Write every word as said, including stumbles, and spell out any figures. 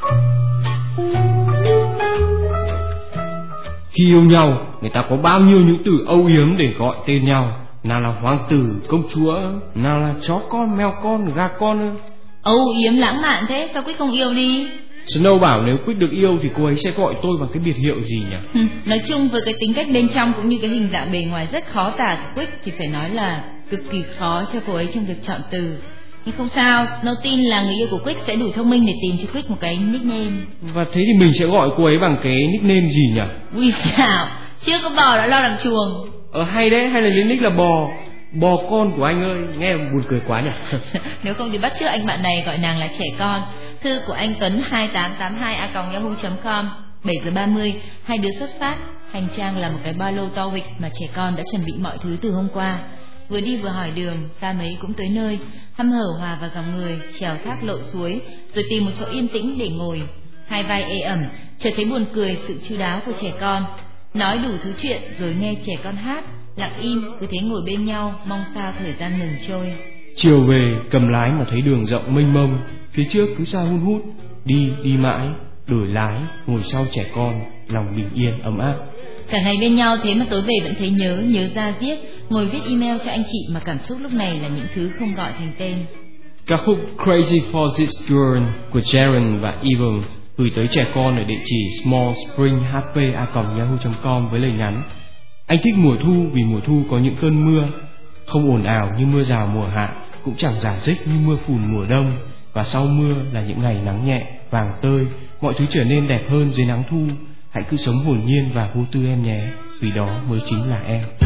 Khi yêu nhau, người ta có bao nhiêu những từ âu yếm để gọi tên nhau. Nào là hoàng tử, công chúa, nào là chó con, mèo con, gà con. Âu yếm lãng mạn thế, sao Quyết không yêu đi? Snow bảo nếu Quyết được yêu thì cô ấy sẽ gọi tôi bằng cái biệt hiệu gì nhỉ? Nói chung với cái tính cách bên trong cũng như cái hình dạng bề ngoài rất khó tả của Quyết thì phải nói là cực kỳ khó cho cô ấy trong việc chọn từ. Nhưng không sao, Snow tin là người yêu của Quyết sẽ đủ thông minh để tìm cho Quyết một cái nickname. Và thế thì mình sẽ gọi cô ấy bằng cái nickname gì nhỉ? Ui dạo, chưa có bò đã lo làm chuồng. Ờ hay đấy, hay là lên nick là bò. Bò con của anh ơi, nghe buồn cười quá nhỉ. Nếu không thì bắt chước anh bạn này gọi nàng là trẻ con. Thư của anh Tuấn hai tám tám hai a còng yahoo chấm com. Bảy giờ ba mươi, hai đứa xuất phát. Hành trang là một cái ba lô to vịch mà trẻ con đã chuẩn bị mọi thứ từ hôm qua. Vừa đi vừa hỏi đường, xa mấy cũng tới nơi. Hăm hở hòa vào dòng người, trèo thác lội suối, rồi tìm một chỗ yên tĩnh để ngồi. Hai vai ê ẩm, chợt thấy buồn cười sự chu đáo của trẻ con. Nói đủ thứ chuyện rồi nghe trẻ con hát, lặng im cứ thế ngồi bên nhau, mong sao thời gian ngừng trôi. Chiều về cầm lái mà thấy đường rộng mênh mông, phía trước cứ xa hun hút. Đi đi mãi, đổi lái, ngồi sau trẻ con, lòng bình yên ấm áp. Cả ngày bên nhau thế mà tối về vẫn thấy nhớ, nhớ ra giết. Ngồi viết email cho anh chị mà cảm xúc lúc này là những thứ không gọi thành tên. Ca khúc Crazy for This Girl của Jaren và Evan gửi tới trẻ con ở địa chỉ small spring h p a còng yahoo chấm com với lời nhắn: anh thích mùa thu vì mùa thu có những cơn mưa, không ồn ào như mưa rào mùa hạ, cũng chẳng rả rích như mưa phùn mùa đông. Và sau mưa là những ngày nắng nhẹ, vàng tơi, mọi thứ trở nên đẹp hơn dưới nắng thu. Hãy cứ sống hồn nhiên và vô tư em nhé, vì đó mới chính là em.